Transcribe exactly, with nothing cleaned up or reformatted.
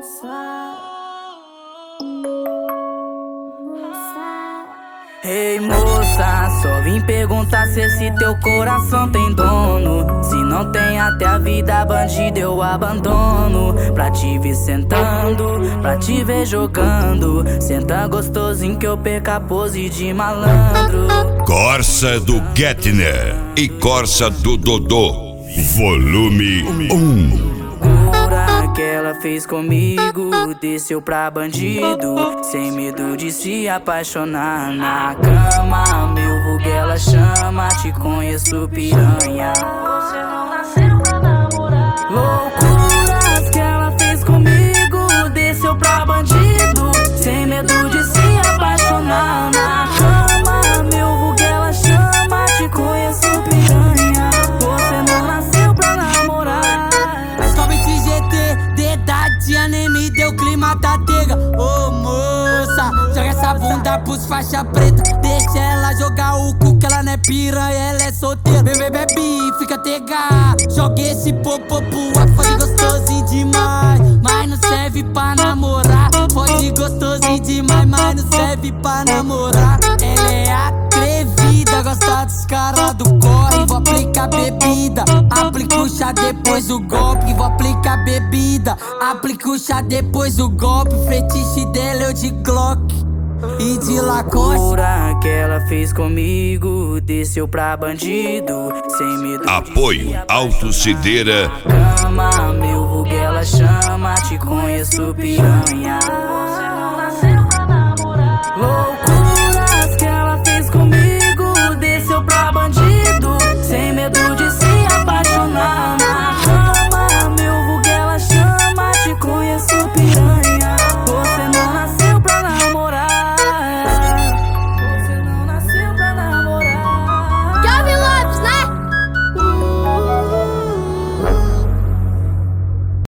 Ei moça, só vim perguntar se esse teu coração tem dono. Se não tem, até a vida bandida eu abandono. Pra te ver sentando, pra te ver jogando. Senta gostosinho que eu perca a pose de malandro. Corsa do Gettner e Corsa do Dodô, volume um. Que ela fez comigo, desceu pra bandido, sem medo de se apaixonar na cama. Meu vulgo ela chama, te conheço piranha. Você não nasceu pra namorar. Loucuras que ela fez comigo, desceu pra bandido, sem medo de se apaixonar na cama. Meu vulgo ela chama, te conheço piranha. Você não nasceu pra namorar. Tia nem me deu clima da tega. Ô moça, joga essa bunda pros faixa preta. Deixa ela jogar o cu que ela não é piranha, ela é solteira. Bebê, bebe, fica tega. Joga esse popô pro ar, fode gostosinho demais. Mas não serve pra namorar. Fode gostosinho demais, mas não serve pra namorar. Ela é atrevida, gosta dos caras do corre. Vou aplicar bebida, aplica o chá depois o golpe. Vou aplicar bebida, aplica o chá depois o golpe. Fetiche dela eu de Glock e de Lacoste. Loucura que ela fez comigo, desceu pra bandido, sem medo. Apoio Auto Cideira. Cama, meu vulgo ela chama, te conheço piranha.